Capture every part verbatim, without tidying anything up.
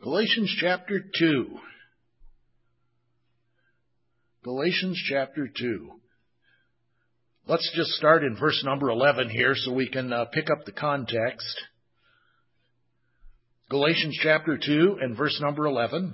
Galatians chapter two. Galatians chapter two. Let's just start in verse number eleven here so we can uh, pick up the context. Galatians chapter two and verse number eleven.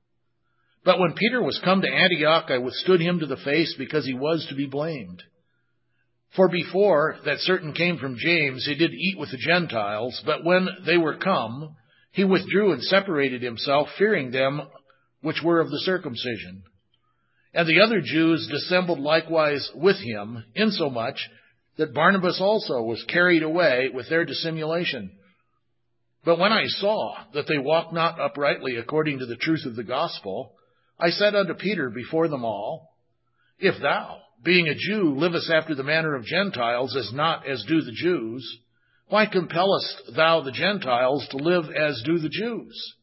But when Peter was come to Antioch, I withstood him to the face because he was to be blamed. For before that certain came from James, he did eat with the Gentiles, but when they were come, he withdrew and separated himself, fearing them which were of the circumcision. And the other Jews dissembled likewise with him, insomuch that Barnabas also was carried away with their dissimulation. But when I saw that they walked not uprightly according to the truth of the gospel, I said unto Peter before them all, If thou, being a Jew, livest after the manner of Gentiles, as not as do the Jews, why compellest thou the Gentiles to live as do the Jews?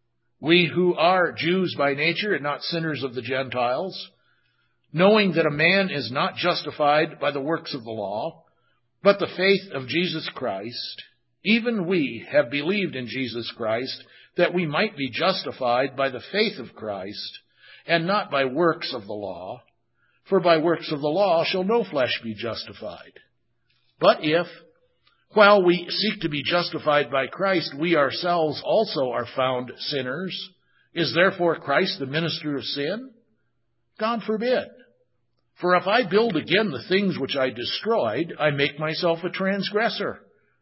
We who are Jews by nature and not sinners of the Gentiles, knowing that a man is not justified by the works of the law, but the faith of Jesus Christ, even we have believed in Jesus Christ, that we might be justified by the faith of Christ, and not by works of the law. For by works of the law shall no flesh be justified. But if, while we seek to be justified by Christ, we ourselves also are found sinners, is therefore Christ the minister of sin? God forbid. For if I build again the things which I destroyed, I make myself a transgressor.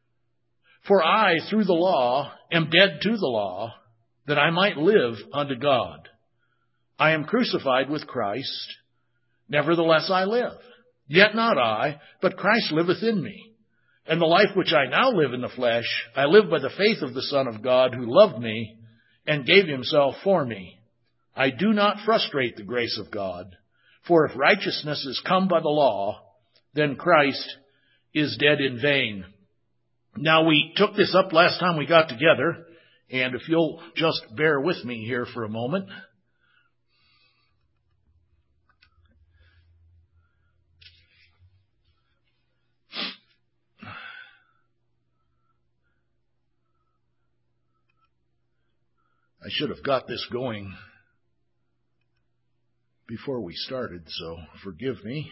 For I, through the law, am dead to the law, that I might live unto God. I am crucified with Christ. Nevertheless I live. Yet not I, but Christ liveth in me. And the life which I now live in the flesh, I live by the faith of the Son of God, who loved me and gave himself for me. I do not frustrate the grace of God. For if righteousness is come by the law, then Christ is dead in vain. Now, we took this up last time we got together, and if you'll just bear with me here for a moment. I should have got this going before we started, so forgive me.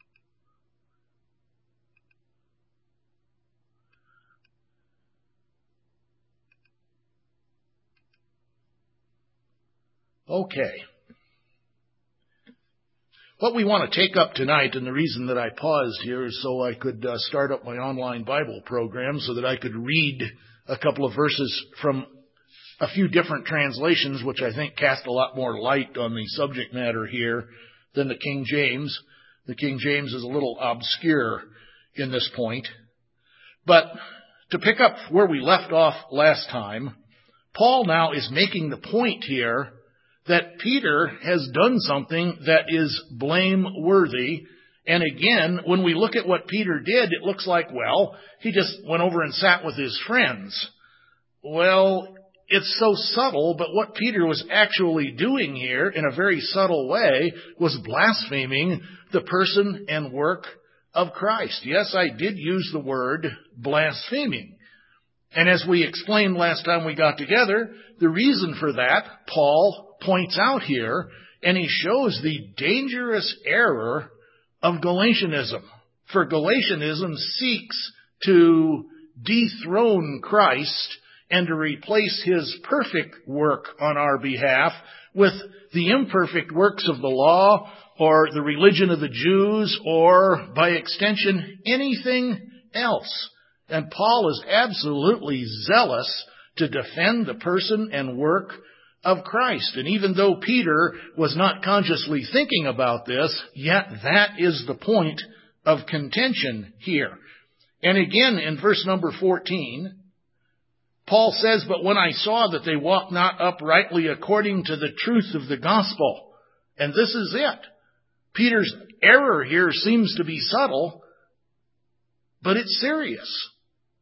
Okay. What we want to take up tonight, and the reason that I paused here is so I could uh, start up my online Bible program so that I could read a couple of verses from a few different translations, which I think cast a lot more light on the subject matter here than the King James. The King James is a little obscure in this point. But to pick up where we left off last time, Paul now is making the point here that Peter has done something that is blameworthy. And again, when we look at what Peter did, it looks like, well, he just went over and sat with his friends. Well, it's so subtle, but what Peter was actually doing here in a very subtle way was blaspheming the person and work of Christ. Yes, I did use the word blaspheming. And as we explained last time we got together, the reason for that, Paul points out here, and he shows the dangerous error of Galatianism. For Galatianism seeks to dethrone Christ and to replace his perfect work on our behalf with the imperfect works of the law or the religion of the Jews or, by extension, anything else. And Paul is absolutely zealous to defend the person and work of Christ. And even though Peter was not consciously thinking about this, yet that is the point of contention here. And again, in verse number fourteen, Paul says, But when I saw that they walked not uprightly according to the truth of the gospel. And this is it. Peter's error here seems to be subtle, but it's serious.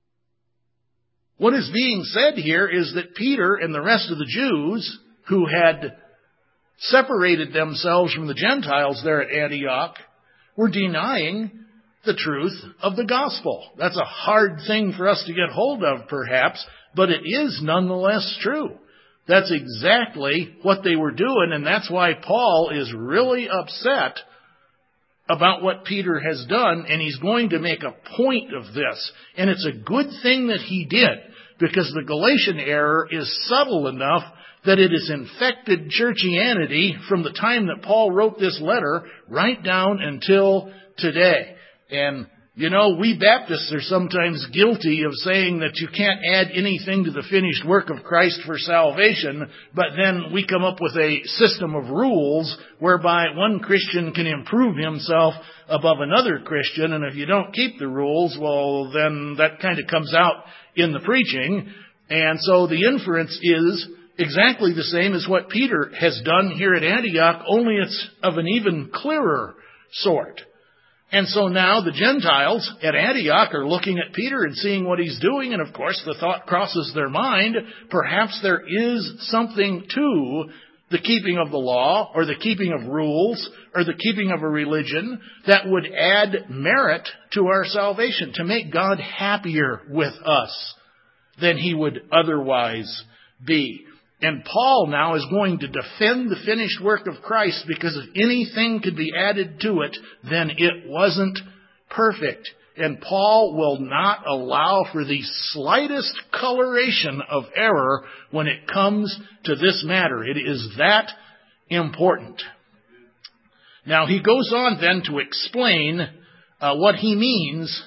What is being said here is that Peter and the rest of the Jews who had separated themselves from the Gentiles there at Antioch were denying the truth of the gospel. That's a hard thing for us to get hold of, perhaps, but it is nonetheless true. That's exactly what they were doing, and that's why Paul is really upset about what Peter has done, and he's going to make a point of this. And it's a good thing that he did, because the Galatian error is subtle enough that it has infected churchianity from the time that Paul wrote this letter right down until today. And you know, we Baptists are sometimes guilty of saying that you can't add anything to the finished work of Christ for salvation, but then we come up with a system of rules whereby one Christian can improve himself above another Christian, and if you don't keep the rules, well, then that kind of comes out in the preaching. And so the inference is exactly the same as what Peter has done here at Antioch, only it's of an even clearer sort. And so now the Gentiles at Antioch are looking at Peter and seeing what he's doing, and of course the thought crosses their mind, perhaps there is something to the keeping of the law, or the keeping of rules, or the keeping of a religion that would add merit to our salvation, to make God happier with us than he would otherwise be. And Paul now is going to defend the finished work of Christ, because if anything could be added to it, then it wasn't perfect. And Paul will not allow for the slightest coloration of error when it comes to this matter. It is that important. Now he goes on then to explain uh, what he means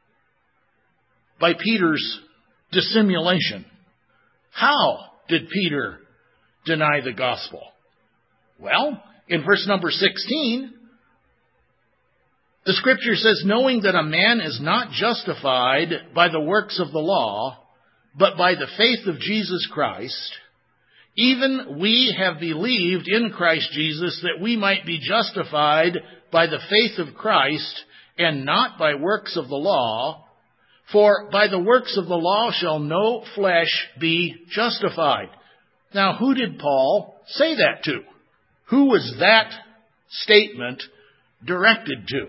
by Peter's dissimulation. How did Peter deny the gospel? Well, in verse number sixteen, the scripture says, knowing that a man is not justified by the works of the law, but by the faith of Jesus Christ, even we have believed in Christ Jesus that we might be justified by the faith of Christ and not by works of the law. For by the works of the law shall no flesh be justified. Now, who did Paul say that to? Who was that statement directed to?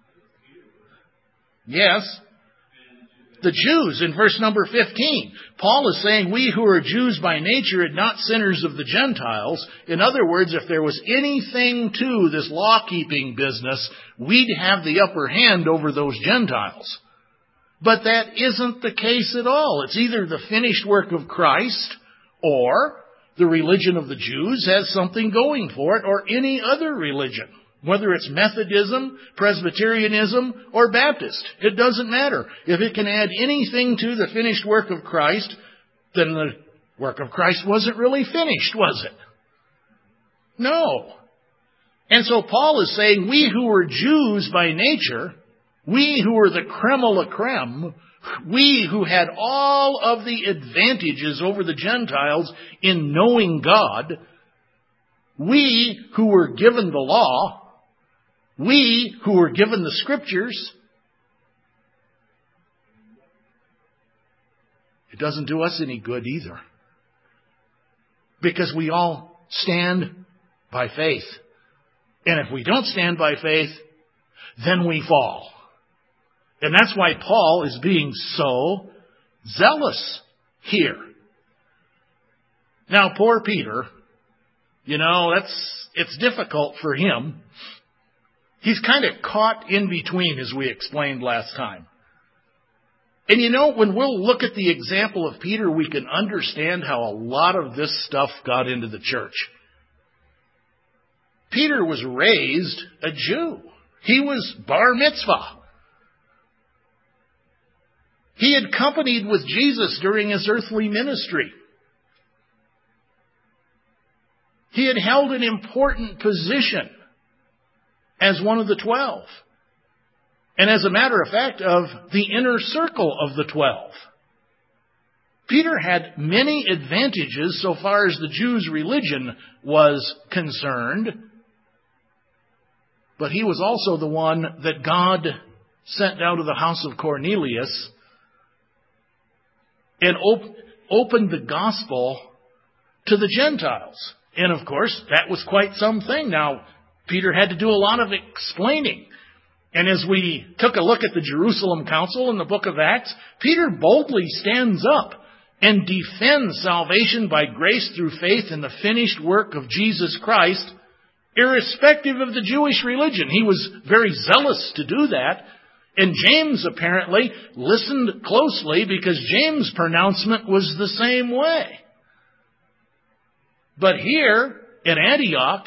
Yes, the Jews in verse number fifteen. Paul is saying, we who are Jews by nature and not sinners of the Gentiles. In other words, if there was anything to this law-keeping business, we'd have the upper hand over those Gentiles. But that isn't the case at all. It's either the finished work of Christ, or the religion of the Jews has something going for it, or any other religion. Whether it's Methodism, Presbyterianism, or Baptist. It doesn't matter. If it can add anything to the finished work of Christ, then the work of Christ wasn't really finished, was it? No. And so Paul is saying, we who were Jews by nature, we who were the creme de la creme, we who had all of the advantages over the Gentiles in knowing God, we who were given the law, we who were given the scriptures, it doesn't do us any good either. Because we all stand by faith. And if we don't stand by faith, then we fall. And that's why Paul is being so zealous here. Now, poor Peter, you know, that's it's difficult for him. He's kind of caught in between, as we explained last time. And you know, when we'll look at the example of Peter, we can understand how a lot of this stuff got into the church. Peter was raised a Jew. He was bar mitzvah. He had companied with Jesus during his earthly ministry. He had held an important position as one of the twelve. And as a matter of fact, of the inner circle of the twelve. Peter had many advantages so far as the Jews' religion was concerned. But he was also the one that God sent down to the house of Cornelius and op- opened the gospel to the Gentiles. And of course, that was quite something. Now, Peter had to do a lot of explaining. And as we took a look at the Jerusalem Council in the book of Acts, Peter boldly stands up and defend salvation by grace through faith in the finished work of Jesus Christ, irrespective of the Jewish religion. He was very zealous to do that. And James apparently listened closely because James' pronouncement was the same way. But here at Antioch,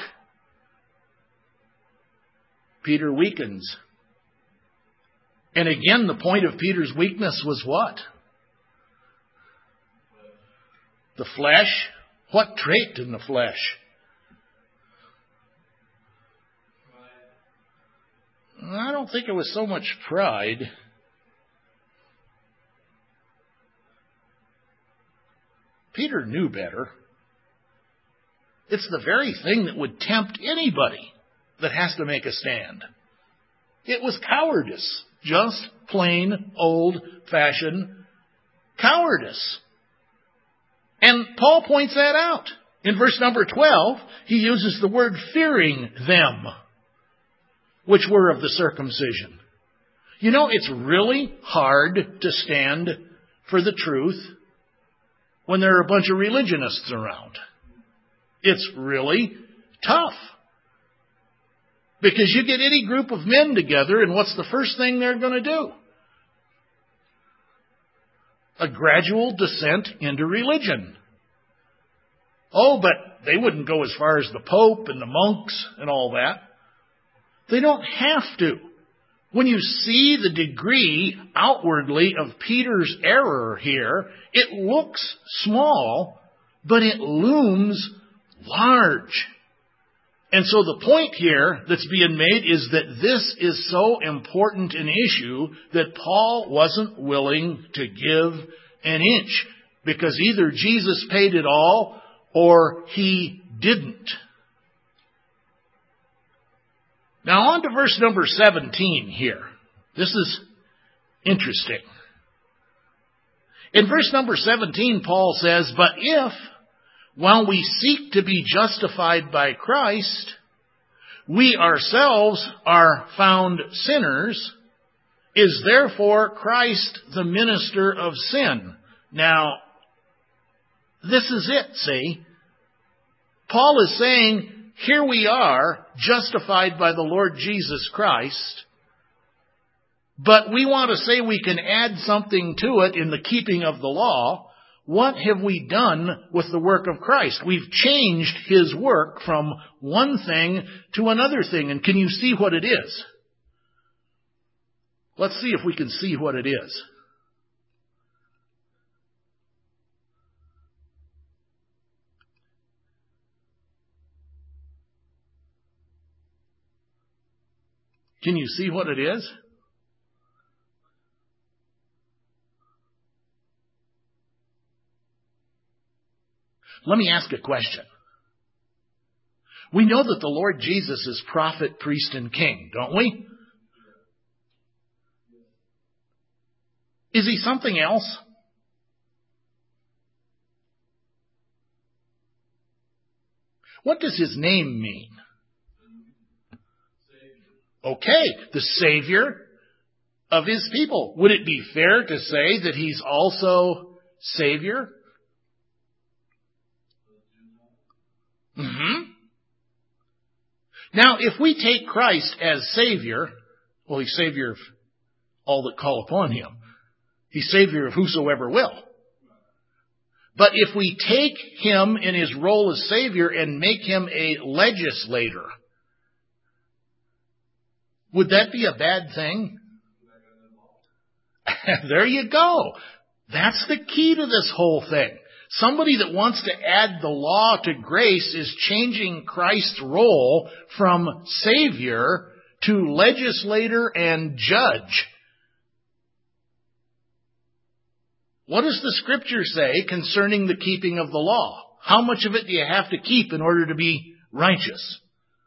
Peter weakens. And again, the point of Peter's weakness was what? The flesh. What trait in the flesh? I don't think it was so much pride. Peter knew better. It's the very thing that would tempt anybody that has to make a stand. It was cowardice. Just plain old-fashioned cowardice. And Paul points that out. In verse number twelve, he uses the word fearing them, which were of the circumcision. You know, it's really hard to stand for the truth when there are a bunch of religionists around. It's really tough. Because you get any group of men together, and what's the first thing they're going to do? A gradual descent into religion. Oh, but they wouldn't go as far as the Pope and the monks and all that. They don't have to. When you see the degree outwardly of Peter's error here, it looks small, but it looms large. And so the point here that's being made is that this is so important an issue that Paul wasn't willing to give an inch, because either Jesus paid it all or he didn't. Now on to verse number seventeen here. This is interesting. In verse number seventeen, Paul says, "But if, while we seek to be justified by Christ, we ourselves are found sinners, is therefore Christ the minister of sin?" Now, this is it, see? Paul is saying, here we are, justified by the Lord Jesus Christ, but we want to say we can add something to it in the keeping of the law. What have we done with the work of Christ? We've changed his work from one thing to another thing. And can you see what it is? Let's see if we can see what it is. Can you see what it is? Let me ask a question. We know that the Lord Jesus is prophet, priest, and king, don't we? Is he something else? What does his name mean? Okay, the Savior of his people. Would it be fair to say that he's also Savior? Mm-hmm. Now, if we take Christ as Savior, well, he's Savior of all that call upon him. He's Savior of whosoever will. But if we take him in his role as Savior and make him a legislator, would that be a bad thing? There you go. That's the key to this whole thing. Somebody that wants to add the law to grace is changing Christ's role from Savior to legislator and judge. What does the Scripture say concerning the keeping of the law? How much of it do you have to keep in order to be righteous?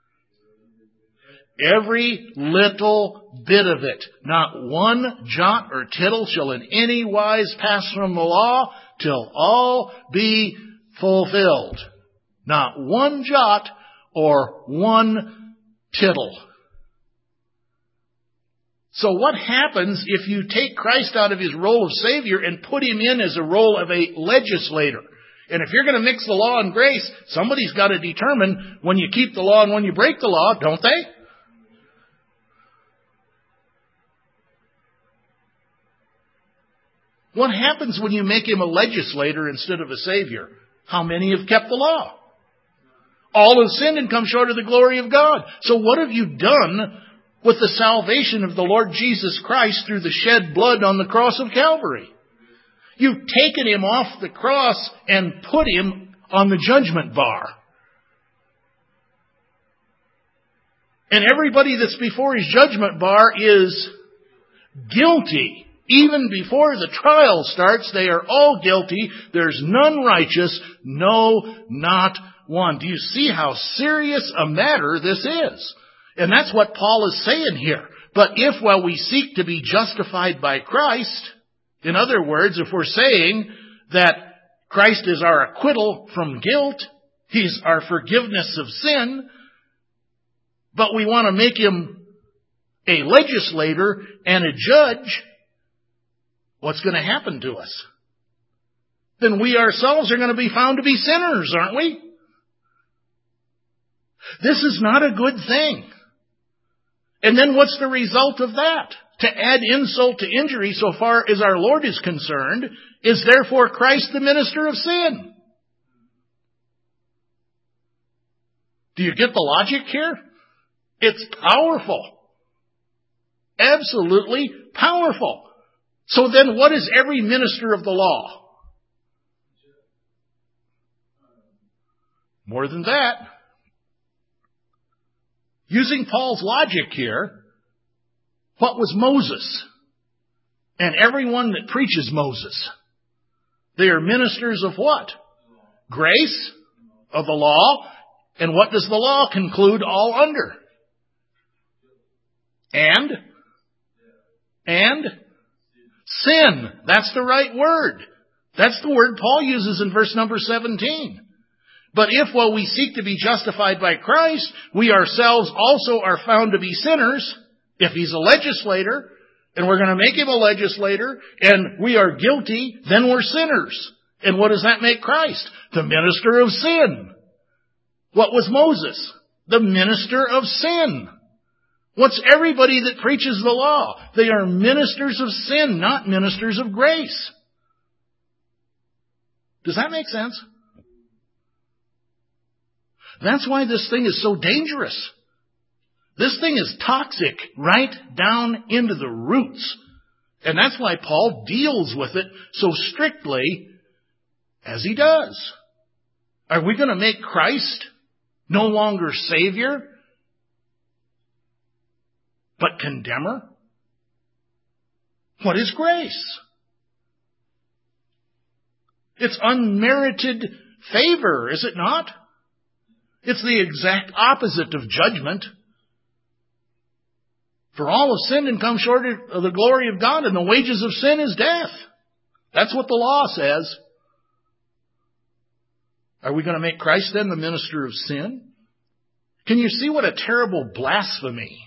Every little bit of it. Not one jot or tittle shall in any wise pass from the law till all be fulfilled. Not one jot or one tittle. So what happens if you take Christ out of his role of Savior and put him in as a role of a legislator? And if you're going to mix the law and grace, somebody's got to determine when you keep the law and when you break the law, don't they? What happens when you make him a legislator instead of a Savior? How many have kept the law? All have sinned and come short of the glory of God. So what have you done with the salvation of the Lord Jesus Christ through the shed blood on the cross of Calvary? You've taken him off the cross and put him on the judgment bar. And everybody that's before his judgment bar is guilty. Even before the trial starts, they are all guilty. There's none righteous, no, not one. Do you see how serious a matter this is? And that's what Paul is saying here. But if, while we seek to be justified by Christ, in other words, if we're saying that Christ is our acquittal from guilt, he's our forgiveness of sin, but we want to make him a legislator and a judge, what's going to happen to us? Then we ourselves are going to be found to be sinners, aren't we? This is not a good thing. And then what's the result of that? To add insult to injury, so far as our Lord is concerned, is therefore Christ the minister of sin. Do you get the logic here? It's powerful. Absolutely powerful. So then what is every minister of the law? More than that. Using Paul's logic here, what was Moses? And everyone that preaches Moses. They are ministers of what? Grace, of the law. And what does the law conclude all under? And? And? Sin. That's the right word. That's the word Paul uses in verse number seventeen. But if, while we seek to be justified by Christ, we ourselves also are found to be sinners, if he's a legislator, and we're going to make him a legislator, and we are guilty, then we're sinners. And what does that make Christ? The minister of sin. What was Moses? The minister of sin. What's everybody that preaches the law? They are ministers of sin, not ministers of grace. Does that make sense? That's why this thing is so dangerous. This thing is toxic right down into the roots. And that's why Paul deals with it so strictly as he does. Are we going to make Christ no longer Savior, but condemner? What is grace? It's unmerited favor, is it not? It's the exact opposite of judgment. For all have sinned and come short of the glory of God, and the wages of sin is death. That's what the law says. Are we going to make Christ then the minister of sin? Can you see what a terrible blasphemy?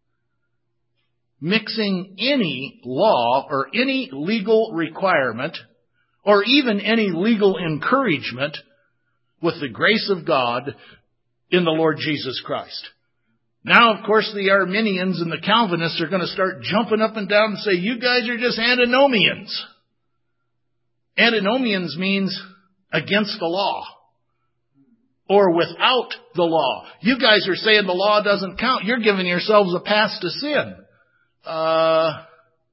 Mixing any law or any legal requirement or even any legal encouragement with the grace of God in the Lord Jesus Christ. Now, of course, the Arminians and the Calvinists are going to start jumping up and down and say, you guys are just antinomians. Antinomians means against the law or without the law. You guys are saying the law doesn't count. You're giving yourselves a pass to sin. Uh,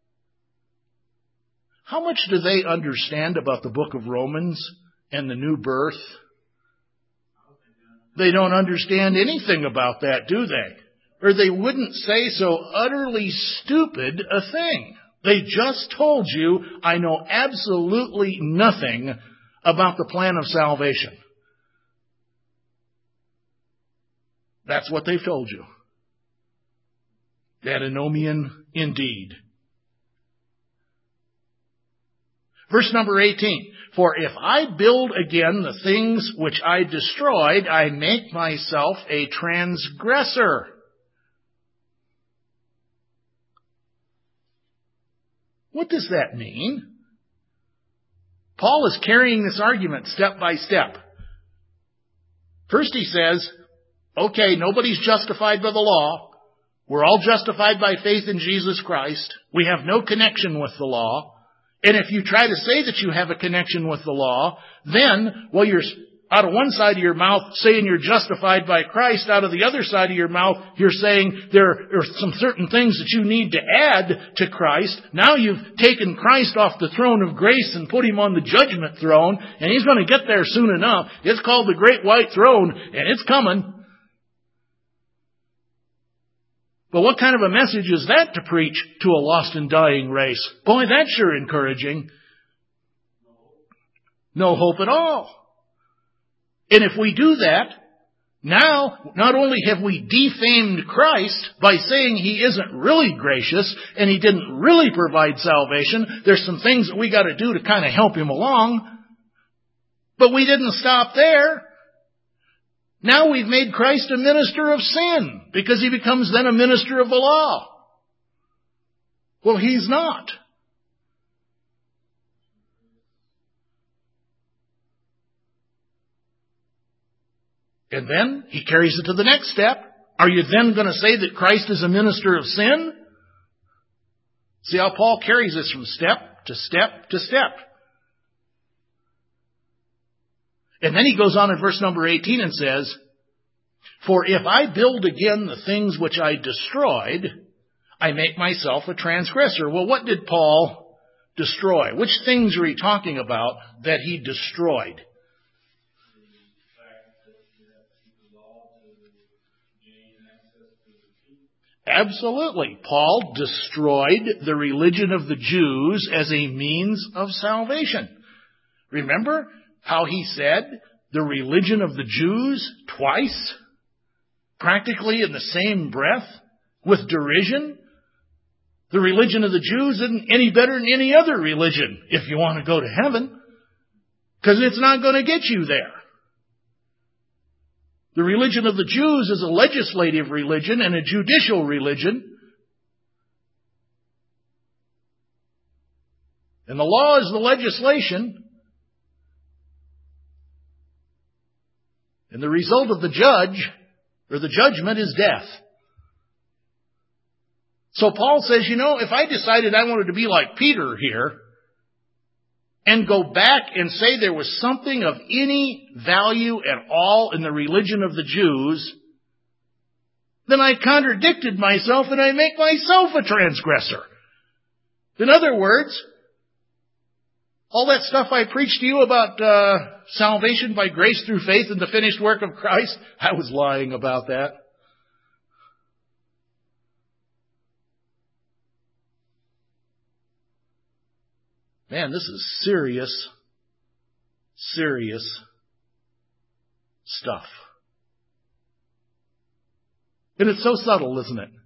how much do they understand about the book of Romans and the new birth? They don't understand anything about that, do they? Or they wouldn't say so utterly stupid a thing. They just told you, I know absolutely nothing about the plan of salvation. That's what they've told you. Antinomian indeed. Verse number eighteen. For if I build again the things which I destroyed, I make myself a transgressor. What does that mean? Paul is carrying this argument step by step. First he says, okay, nobody's justified by the law. We're all justified by faith in Jesus Christ. We have no connection with the law. And if you try to say that you have a connection with the law, then, well, you're out of one side of your mouth saying you're justified by Christ. Out of the other side of your mouth, you're saying there are some certain things that you need to add to Christ. Now you've taken Christ off the throne of grace and put him on the judgment throne, and he's going to get there soon enough. It's called the Great White Throne, and it's coming. But what kind of a message is that to preach to a lost and dying race? Boy, that's sure encouraging. No hope at all. And if we do that, now not only have we defamed Christ by saying he isn't really gracious and he didn't really provide salvation, there's some things that we got to do to kind of help him along. But we didn't stop there. Now we've made Christ a minister of sin because he becomes then a minister of the law. Well, he's not. And then he carries it to the next step. Are you then going to say that Christ is a minister of sin? See how Paul carries this from step to step to step. And then he goes on in verse number eighteen and says, for if I build again the things which I destroyed, I make myself a transgressor. Well, what did Paul destroy? Which things are he talking about that he destroyed? Absolutely. Paul destroyed the religion of the Jews as a means of salvation. Remember how he said the religion of the Jews twice, practically in the same breath, with derision? The religion of the Jews isn't any better than any other religion if you want to go to heaven, because it's not going to get you there. The religion of the Jews is a legislative religion and a judicial religion. And the law is the legislation. And the result of the judge, or the judgment, is death. So Paul says, you know, if I decided I wanted to be like Peter here, and go back and say there was something of any value at all in the religion of the Jews, then I contradicted myself and I make myself a transgressor. In other words, all that stuff I preached to you about uh, salvation by grace through faith in the finished work of Christ, I was lying about that. Man, this is serious, serious stuff. And it's so subtle, isn't it?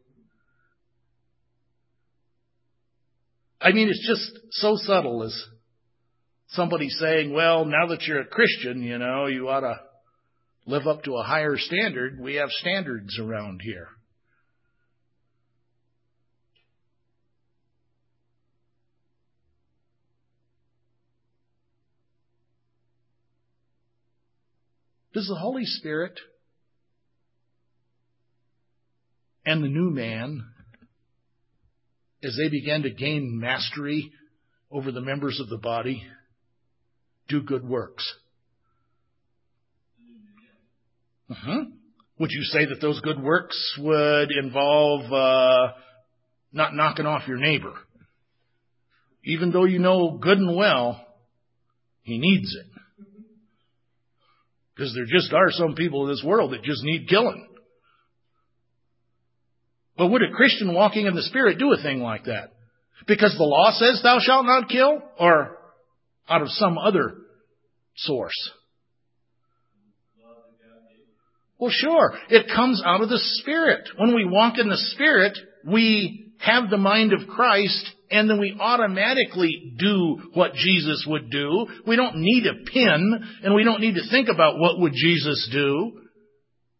I mean, it's just so subtle as somebody saying, well, now that you're a Christian, you know, you ought to live up to a higher standard. We have standards around here. Does the Holy Spirit and the new man, as they began to gain mastery over the members of the body, do good works? Uh-huh. Would you say that those good works would involve uh, not knocking off your neighbor? Even though you know good and well he needs it. Because there just are some people in this world that just need killing. But would a Christian walking in the Spirit do a thing like that? Because the law says thou shalt not kill? Or out of some other source? Well, sure. It comes out of the Spirit. When we walk in the Spirit, we have the mind of Christ, and then we automatically do what Jesus would do. We don't need a pin, and we don't need to think about what would Jesus do.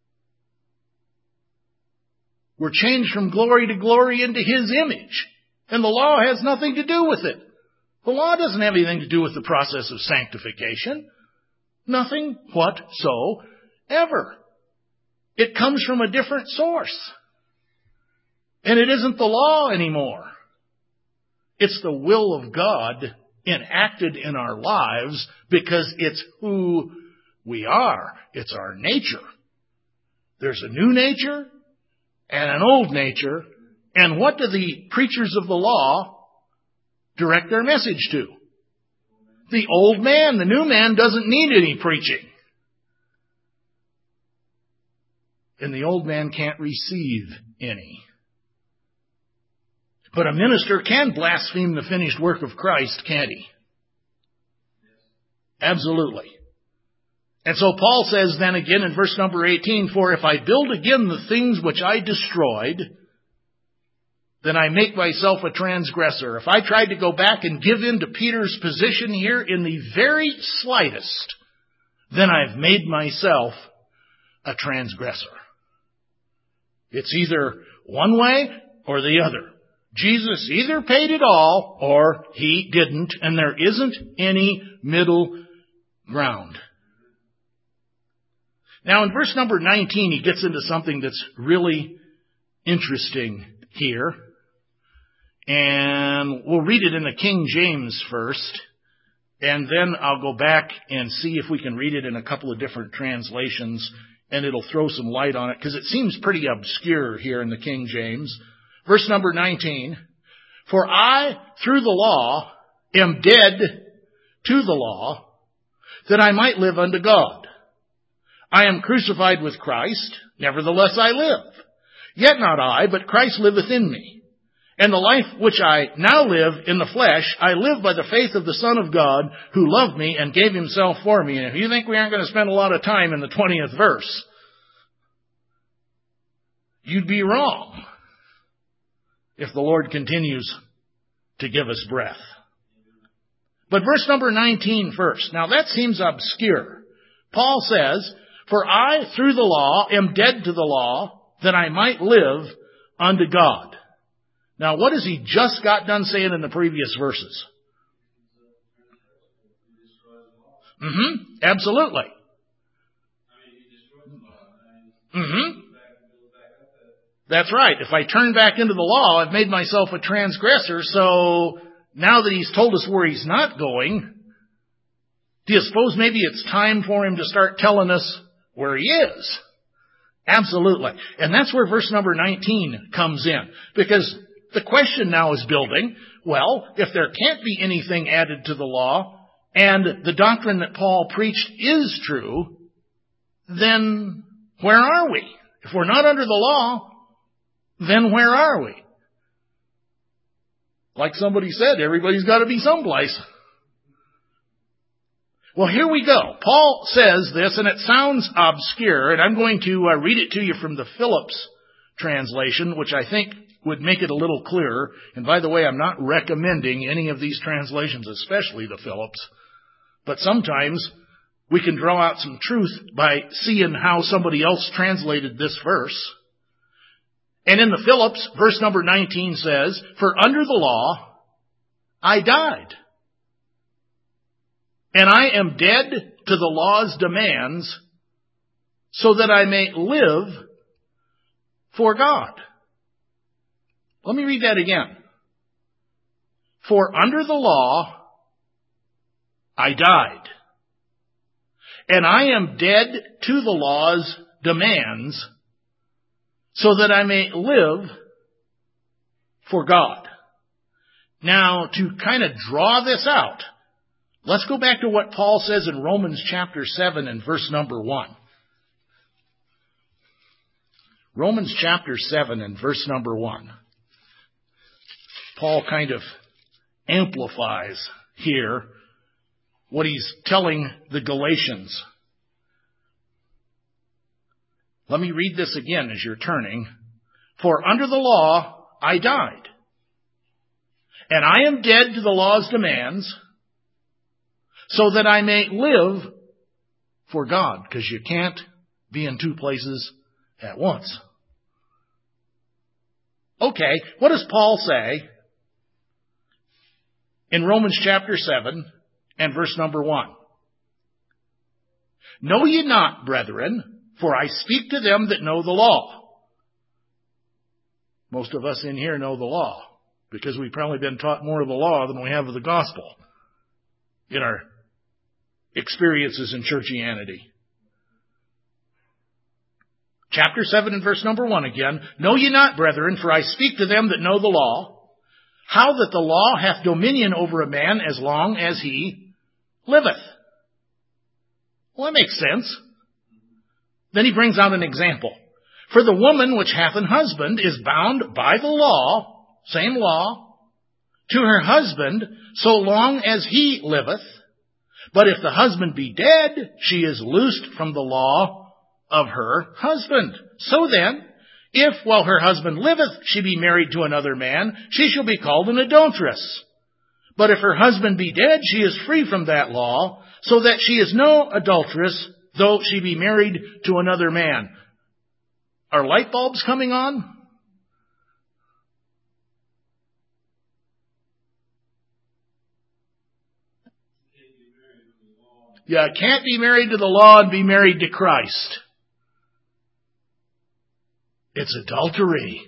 We're changed from glory to glory into His image. And the law has nothing to do with it. The law doesn't have anything to do with the process of sanctification. Nothing whatsoever. It comes from a different source. And it isn't the law anymore. It's the will of God enacted in our lives because it's who we are. It's our nature. There's a new nature and an old nature. And what do the preachers of the law direct their message to? The old man. The new man doesn't need any preaching. And the old man can't receive any. But a minister can blaspheme the finished work of Christ, can't he? Absolutely. And so Paul says then again in verse number eighteen, for if I build again the things which I destroyed, then I make myself a transgressor. If I tried to go back and give in to Peter's position here in the very slightest, then I've made myself a transgressor. It's either one way or the other. Jesus either paid it all or he didn't, and there isn't any middle ground. Now in verse number nineteen, he gets into something that's really interesting here. And we'll read it in the King James first, and then I'll go back and see if we can read it in a couple of different translations, and it'll throw some light on it, because it seems pretty obscure here in the King James. Verse number nineteen, for I, through the law, am dead to the law, that I might live unto God. I am crucified with Christ, nevertheless I live. Yet not I, but Christ liveth in me. And the life which I now live in the flesh, I live by the faith of the Son of God, who loved me and gave himself for me. And if you think we aren't going to spend a lot of time in the twentieth verse, you'd be wrong if the Lord continues to give us breath. But verse number nineteen first. Now that seems obscure. Paul says, for I, through the law, am dead to the law, that I might live unto God. Now, what has he just got done saying in the previous verses? Mm-hmm. Absolutely. Mm-hmm. That's right. If I turn back into the law, I've made myself a transgressor. So now that he's told us where he's not going, do you suppose maybe it's time for him to start telling us where he is? Absolutely. And that's where verse number nineteen comes in. Because the question now is building, well, if there can't be anything added to the law, and the doctrine that Paul preached is true, then where are we? If we're not under the law, then where are we? Like somebody said, everybody's got to be someplace. Well, here we go. Paul says this, and it sounds obscure, and I'm going to uh, read it to you from the Phillips translation, which I think would make it a little clearer. And by the way, I'm not recommending any of these translations, especially the Phillips. But sometimes we can draw out some truth by seeing how somebody else translated this verse. And in the Phillips, verse number nineteen says, for under the law I died. And I am dead to the law's demands, so that I may live for God. Let me read that again. For under the law, I died. And I am dead to the law's demands, so that I may live for God. Now, to kind of draw this out, let's go back to what Paul says in Romans chapter seven and verse number one. Romans chapter seven and verse number one. Paul kind of amplifies here what he's telling the Galatians. Let me read this again as you're turning. For under the law I died, and I am dead to the law's demands, so that I may live for God. Because you can't be in two places at once. Okay, what does Paul say in Romans chapter seven and verse number one. Know ye not, brethren, for I speak to them that know the law. Most of us in here know the law, because we've probably been taught more of the law than we have of the gospel in our experiences in churchianity. Chapter seven and verse number one again. Know ye not, brethren, for I speak to them that know the law, how that the law hath dominion over a man as long as he liveth. Well, that makes sense. Then he brings out an example. For the woman which hath an husband is bound by the law, same law, to her husband so long as he liveth. But if the husband be dead, she is loosed from the law of her husband. So then, if while her husband liveth she be married to another man, she shall be called an adulteress. But if her husband be dead, she is free from that law, so that she is no adulteress, though she be married to another man. Are light bulbs coming on? Yeah, can't be married to the law and be married to Christ. It's adultery.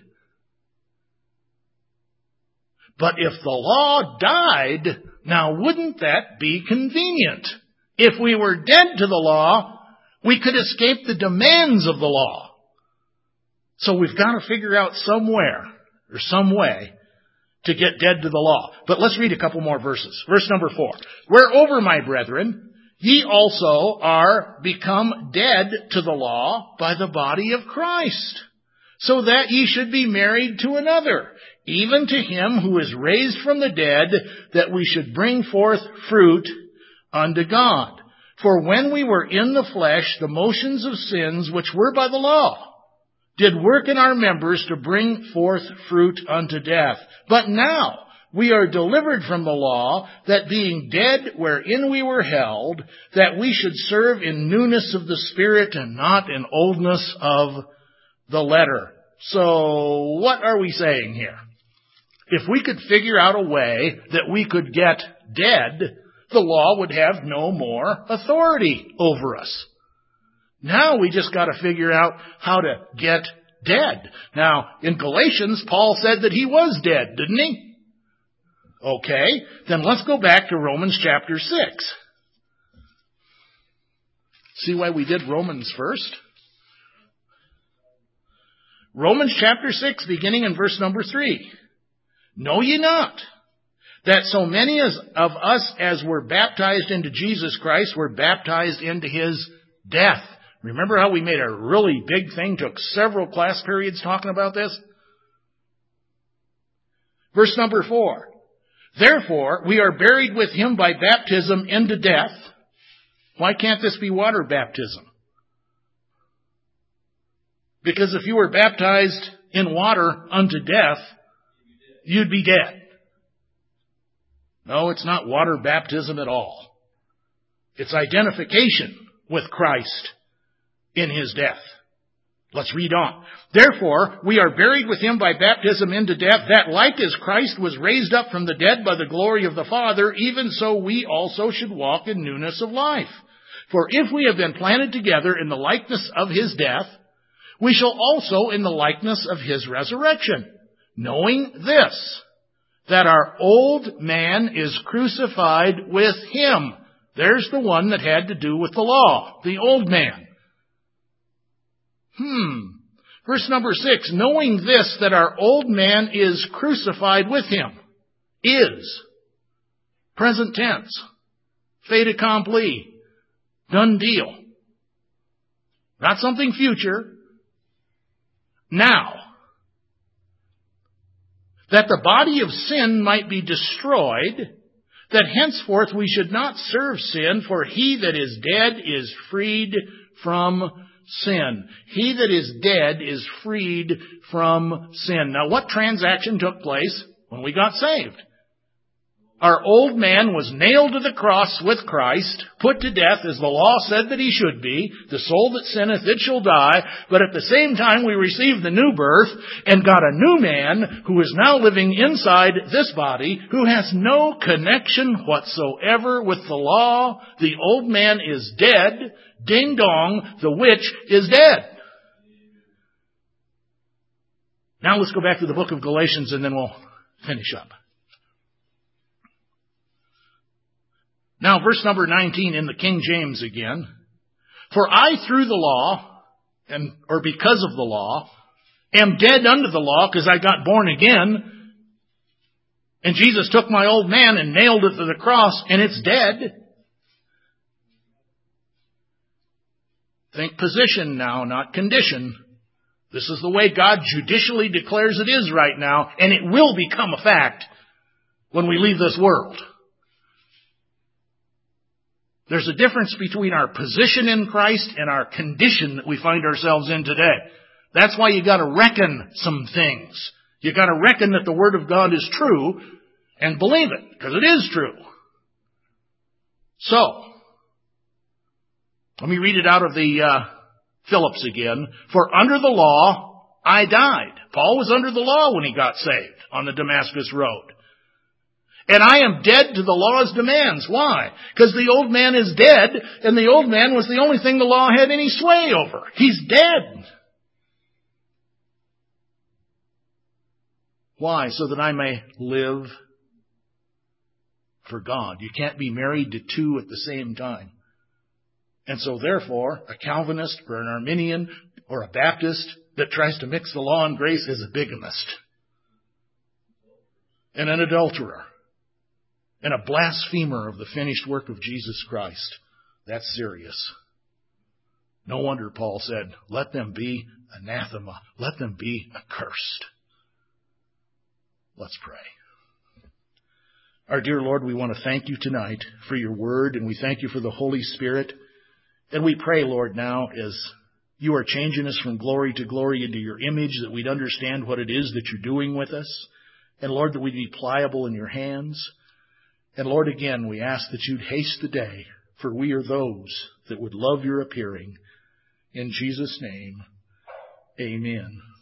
But if the law died, now wouldn't that be convenient? If we were dead to the law, we could escape the demands of the law. So we've got to figure out somewhere or some way to get dead to the law. But let's read a couple more verses. Verse number four. Whereover, my brethren, ye also are become dead to the law by the body of Christ, so that ye should be married to another, even to him who is raised from the dead, that we should bring forth fruit unto God. For when we were in the flesh, the motions of sins which were by the law did work in our members to bring forth fruit unto death. But now we are delivered from the law, that being dead wherein we were held, that we should serve in newness of the Spirit and not in oldness of the letter. So what are we saying here? If we could figure out a way that we could get dead, the law would have no more authority over us. Now we just got to figure out how to get dead. Now, in Galatians, Paul said that he was dead, didn't he? Okay, then let's go back to Romans chapter six. See why we did Romans first? Romans chapter six, beginning in verse number three. Know ye not that so many as of us as were baptized into Jesus Christ were baptized into his death? Remember how we made a really big thing, took several class periods talking about this? Verse number four. Therefore, we are buried with him by baptism into death. Why can't this be water baptism? Because if you were baptized in water unto death, you'd be dead. No, it's not water baptism at all. It's identification with Christ in his death. Let's read on. Therefore, we are buried with him by baptism into death, that like as Christ was raised up from the dead by the glory of the Father, even so we also should walk in newness of life. For if we have been planted together in the likeness of his death, we shall also in the likeness of his resurrection, knowing this, that our old man is crucified with him. There's the one that had to do with the law, the old man. Hmm. Verse number six, knowing this, that our old man is crucified with him. Is. Present tense. Fait accompli. Done deal. Not something future. Now. That the body of sin might be destroyed, that henceforth we should not serve sin, for he that is dead is freed from sin. He that is dead is freed from sin. Now, what transaction took place when we got saved? Our old man was nailed to the cross with Christ, put to death as the law said that he should be. The soul that sinneth, it shall die. But at the same time, we received the new birth and got a new man who is now living inside this body, who has no connection whatsoever with the law. The old man is dead. Ding dong, the witch is dead. Now let's go back to the book of Galatians and then we'll finish up. Now, verse number nineteen in the King James again. For I through the law, and or because of the law, am dead under the law because I got born again. And Jesus took my old man and nailed it to the cross, and it's dead. Think position now, not condition. This is the way God judicially declares it is right now, and it will become a fact when we leave this world. There's a difference between our position in Christ and our condition that we find ourselves in today. That's why you got to reckon some things. You got to reckon that the Word of God is true and believe it, because it is true. So, let me read it out of the uh, Phillips again. For under the law, I died. Paul was under the law when he got saved on the Damascus Road. And I am dead to the law's demands. Why? Because the old man is dead, and the old man was the only thing the law had any sway over. He's dead. Why? So that I may live for God. You can't be married to two at the same time. And so therefore, a Calvinist or an Arminian or a Baptist that tries to mix the law and grace is a bigamist and an adulterer and a blasphemer of the finished work of Jesus Christ. That's serious. No wonder Paul said, let them be anathema. Let them be accursed. Let's pray. Our dear Lord, we want to thank you tonight for your word, and we thank you for the Holy Spirit. And we pray, Lord, now as you are changing us from glory to glory into your image, that we'd understand what it is that you're doing with us. And Lord, that we'd be pliable in your hands. And Lord, again, we ask that you'd haste the day, for we are those that would love your appearing. In Jesus' name, amen.